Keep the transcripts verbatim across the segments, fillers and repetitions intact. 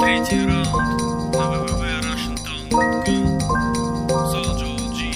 Третий раунд на вэ вэ вэ Russian Town точка ком. Soldier о джи.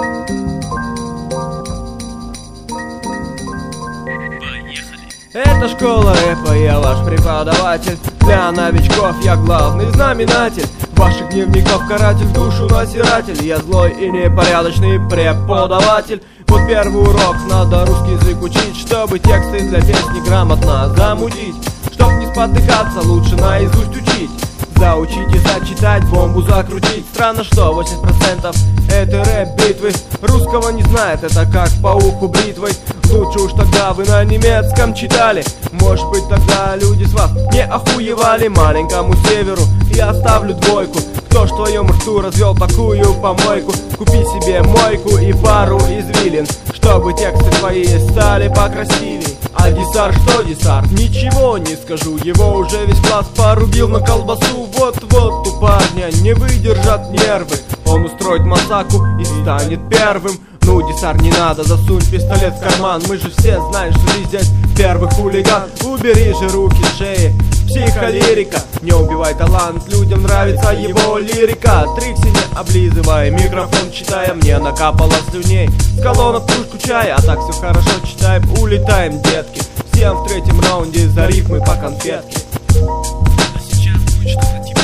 Поехали. Это школа рэпа, я ваш преподаватель. Для новичков я главный знаменатель ваших дневников, каратель, душу надзиратель. Я злой и непорядочный преподаватель. Вот первый урок, надо русский язык учить, чтобы тексты для песни грамотно замутить. Чтоб не спотыкаться, лучше наизусть учить. Заучить и зачитать, бомбу закрутить. Странно, что восемьдесят процентов этой рэп-битвы русского не знает, это как по уху бритвой. Лучше уж тогда вы на немецком читали. Может быть, тогда люди с вас не охуевали. Маленькому северу я ставлю двойку. Кто ж твоем рту развел такую помойку? Купи себе мойку и пару извилин, чтобы тексты твои стали покрасивей. А Дисар что Дисар? Ничего не скажу, его уже весь класс порубил на колбасу. Вот-вот у парня не выдержат нервы, он устроит массаку и станет первым. Ну, Дисар, не надо, засунь пистолет в карман. Мы же все знаем, что ты здесь первый хулиган. Убери же руки с шеи, психолирика. Не убивай талант, людям нравится его лирика. Трикси не облизывай, микрофон читая, мне накапало слюней с колонок кружку чая. А так все хорошо, читаем, улетаем, детки. Всем в третьем раунде за рифмы по конфетке. А сейчас будет что-то типа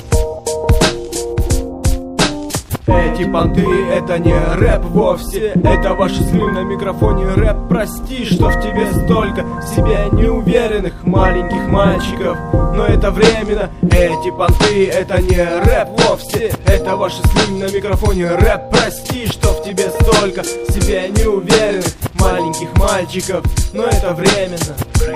Эти понты — это не рэп вовсе, это ваши сны на микрофоне рэп. Прости, что в тебе столько в себе неуверенных маленьких мальчиков, но это временно. Эти понты — это не рэп вовсе, это ваши сны на микрофоне рэп. Прости, что в тебе столько в себе неуверенных маленьких мальчиков, но это временно.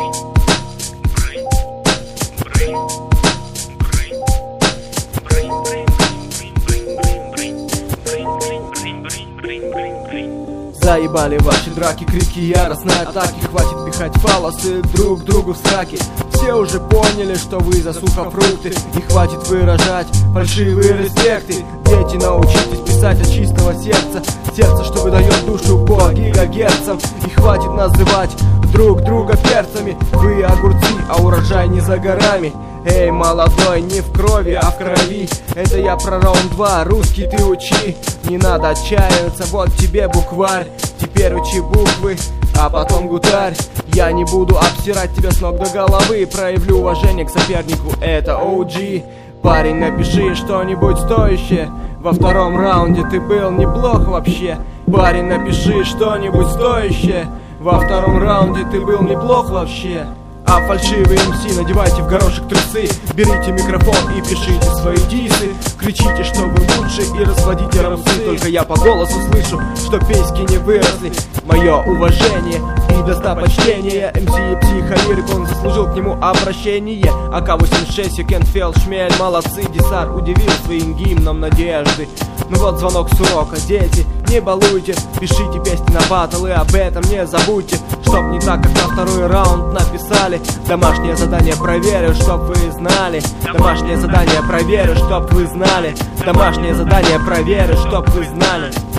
Заебали ваши драки, крики, яростные атаки. Хватит пихать фалосы друг другу в сраки. Все уже поняли, что вы за сухофрукты, и хватит выражать фальшивые респекты. Дети, научитесь писать от чистого сердца, сердце, что выдает душу по гигагерцам. И хватит называть друг друга перцами. Вы огурцы, а урожай не за горами. Эй, молодой, не в крови, а в крови. Это я про раунд два, русский ты учи. Не надо отчаиваться, вот тебе букварь. Теперь учи буквы, а потом гутарь. Я не буду обсирать тебя с ног до головы. Проявлю уважение к сопернику, это о джи. Парень, напиши что-нибудь стоящее. Во втором раунде ты был неплох вообще. Парень, напиши что-нибудь стоящее. Во втором раунде ты был неплох вообще. А фальшивые эм си надевайте в горошек трусы. Берите микрофон и пишите свои дисы. Кричите, что вы лучше, и разводите рамсы. Только я по голосу слышу, что пески не выросли. Мое уважение и достопочтение. эм си и психолирик, он заслужил к нему обращение. а ка восемьдесят шесть, Юкенфелд, Шмель, молодцы. Дисар удивил своим гимном надежды. Ну вот звонок с урока, дети, не балуйте. Пишите песни на батл и об этом не забудьте. Чтоб не так, как на второй раунд написали. Домашнее задание проверю, чтоб вы знали. Домашнее задание проверю, чтоб вы знали. Домашнее задание проверю, чтоб вы знали.